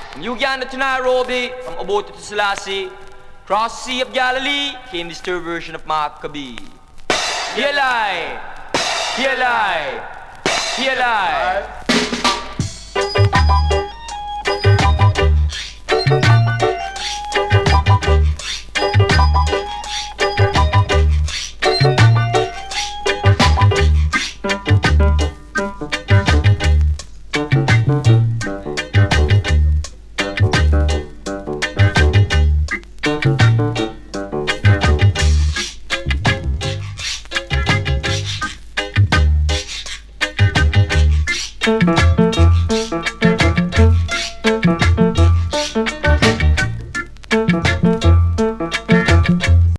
From Uganda to Nairobi, from Obote to Selassie, across the Sea of Galilee came this third version of Maccabee. Here lie, here lie, here lie. Thank